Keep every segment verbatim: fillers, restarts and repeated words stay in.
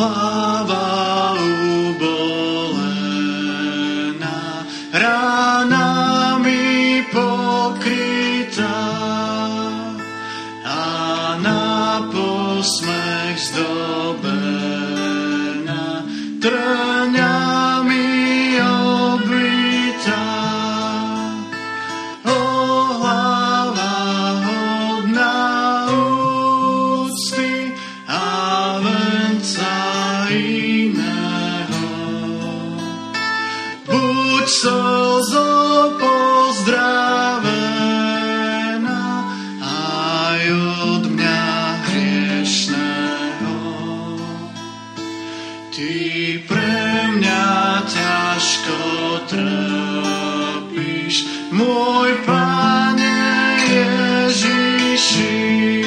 hlava ubolená, ránami pokrytá a na posmech zdobená, trňami obvitá. O hlava hodná úcty a venca iného, buď slzou pozdravená aj od mňa hriešného. Ty pre mňa ťažko trpíš, môj Pane Ježiši,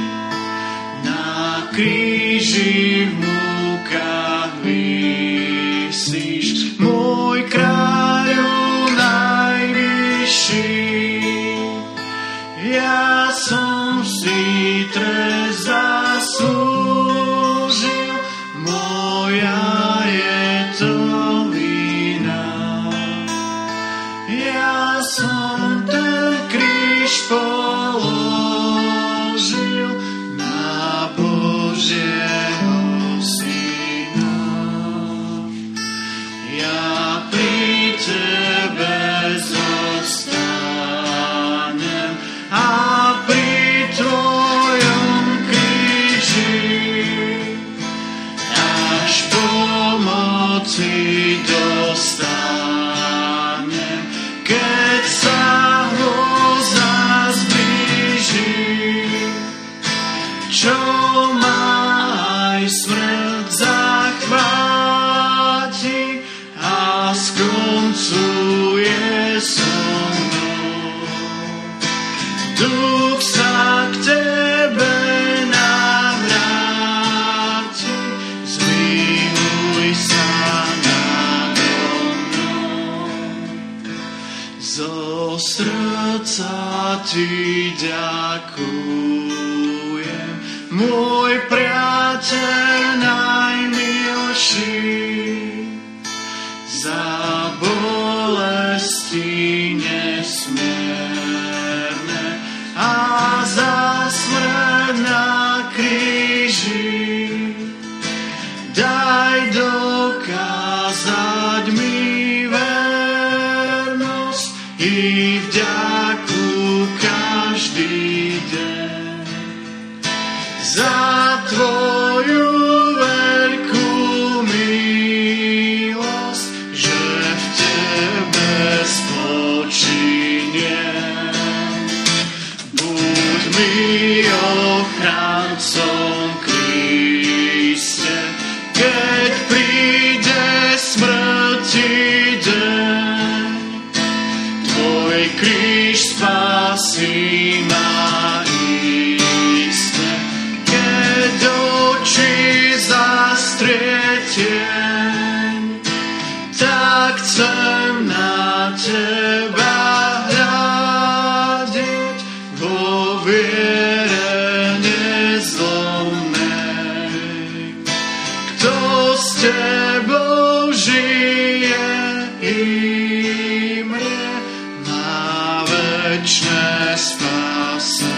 na kríži v múkach visíš, môj kráľu najvyšší. Ja som si trest zaslúžil, moja je to vina. Ja som ten kríž položil na Božieho Syna. Ja pri Tebe zostanem a pri Tvojom kríži až pomoci dostanem, keď sa hrôza zblíži, čo ma aj smrť zachváti a skoncuje so mnou. Duch sa k Tebe navráti, zmiluj sa nado mnou. Zo srdca Ti ďakujem, môj priateľ najmilší, za bolesti nesmierne a za smrť na kríži. Daj dokázať mi vernosť i vďaku každý deň za Tvoju veľkú milosť, že v Tebe spočiniem. Buď mi ochrancom, Kriste, keď príde smrti deň. Tvoj kríž spasí ma iste, keď oči zastrietieň, tak chcem na Teba hľadiť vo viere nezlomnej. Kto s Tebou žije i mrie, má večné spasenie.